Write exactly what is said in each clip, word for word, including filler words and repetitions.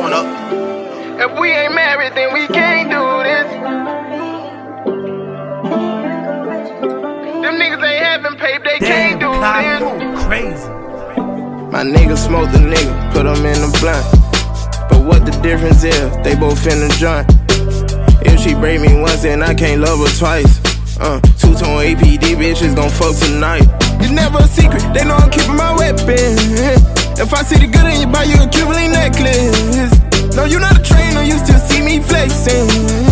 one up. If we ain't married, then we can't do this. Them niggas ain't having paper, they Damn, can't do Kyle, this. crazy. My nigga smoke the nigga, put him in the blunt. But what the difference is, they both in the joint. If she break me once, then I can't love her twice. Uh, two-tone A P D bitches gon' fuck tonight. It's never a secret, they know I'm keeping my weapon. If I see the good in you, buy you a Cuban necklace. No, you not a trainer, you still see me flexing.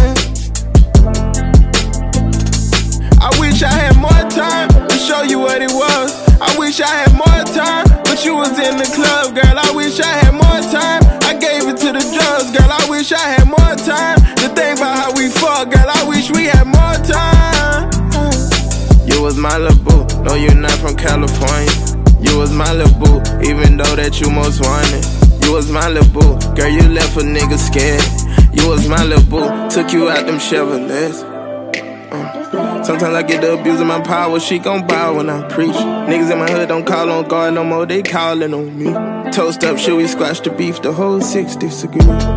I wish I had more time to show you what it was. I wish I had more time, but you was in the club, girl. I wish I had more time, I gave it to the drugs, girl. I wish I had more time to think about how we fuck, girl. I wish we had more time. You was my little boo, no you're not from California. You was my little boo, even though that you most wanted. You was my little boo, girl, you left a nigga scared. You was my little boo, took you out them Chevrolets. uh. Sometimes I get the abusing my power, she gon' bow when I preach. Niggas in my hood don't call on God no more, they callin' on me. Toast up, should we squash the beef, the whole six disagree.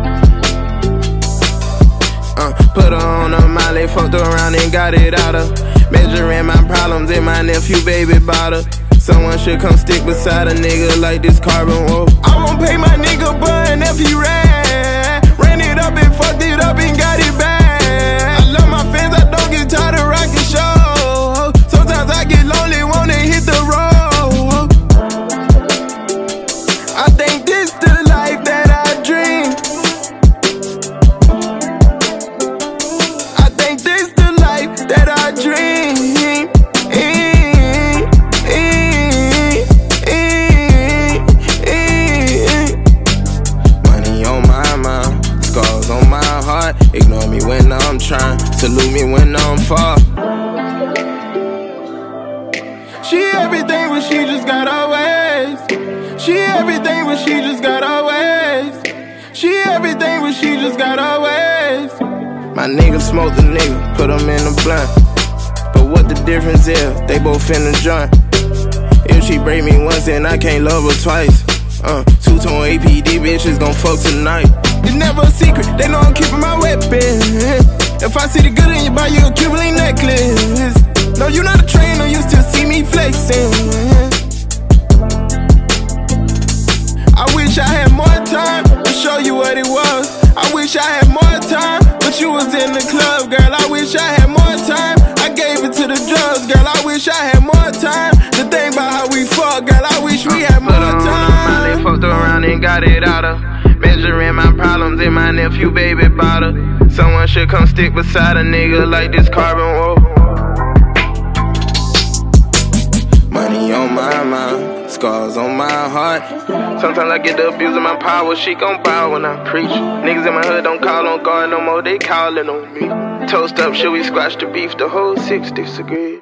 Uh, put her on a Molly, fucked around and got it out of. Measuring my problems in my nephew baby bottle. Someone should come stick beside a nigga like this carbon wolf. I won't pay my nigga bun if he ran. Ran it up and fucked it up and got it back. I love my fans, I don't get tired of rocking show. Sometimes I get lonely, wanna hit the road. I think this the life that I dream. I think this the life that I dream. Ignore me when I'm trying, salute me when I'm far. She everything, but she just got her ways. She everything, but she just got her ways. She everything, but she just got her ways. My nigga smoke the nigga, put him in the blunt. But what the difference is, they both in the joint. If she break me once, then I can't love her twice. Uh, two-tone A P D bitches gon' fuck tonight. It's never a secret, they know I'm keeping my weapon. If I see the good in you, buy you a Cuban necklace. No, you not a trainer, you still see me flexing. I wish I had more time to show you what it was. I wish I had more time, but you was in the club, girl. I wish I had more time, I gave it to the drugs, girl. I wish I had more time to think about how we fuck, girl. I wish we had more time. Fucked around and got it out of. Measuring my problems in my nephew baby bottle. Someone should come stick beside a nigga like this carbon wolf. Money on my mind, scars on my heart. Sometimes I get the abuse of my power, she gon' bow when I preach. Niggas in my hood don't call on God no more, they callin' on me. Toast up, should we squash the beef, the whole six disagree.